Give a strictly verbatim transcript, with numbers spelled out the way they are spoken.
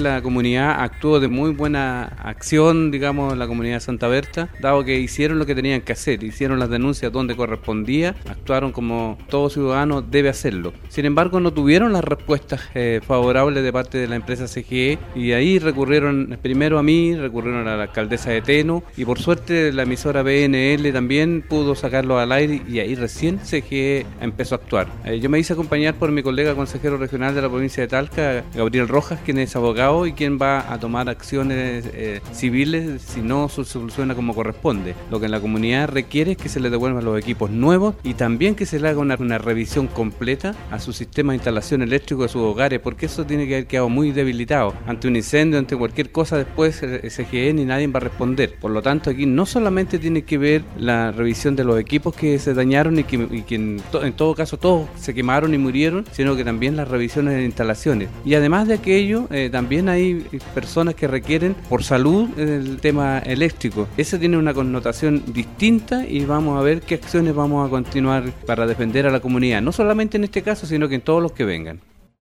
La comunidad actuó de muy buena acción, digamos, la comunidad de Santa Berta, dado que hicieron lo que tenían que hacer, hicieron las denuncias donde correspondía, actuaron como todo ciudadano debe hacerlo. Sin embargo, no tuvieron las respuestas eh, favorables de parte de la empresa C G E y ahí recurrieron primero a mí, recurrieron a la alcaldesa de Teno y por suerte la emisora B N L también pudo sacarlo al aire y ahí recién C G E empezó a actuar. Eh, yo me hice acompañar por mi colega consejero regional de la provincia de Talca, Gabriel Rojas, quien es abogado y quien va a tomar acciones eh, civiles si no se soluciona como corresponde. Lo que la comunidad requiere es que se le devuelvan los equipos nuevos y también que se le haga una, una revisión completa a su sistema de instalación eléctrico de sus hogares, porque eso tiene que haber quedado muy debilitado. Ante un incendio, ante cualquier cosa, después el C G E ni nadie va a responder. Por lo tanto, aquí no solamente tiene que ver la revisión de los equipos que se dañaron y que, y que en, to, en todo caso todos se quemaron y murieron, sino que también las revisiones de instalaciones. Y además de aquello, eh, también hay personas que requieren por salud el tema eléctrico. Eso tiene una connotación distinta y vamos a ver qué acciones vamos a continuar para defender a la comunidad, no solamente en este caso, sino que en todos los que vengan.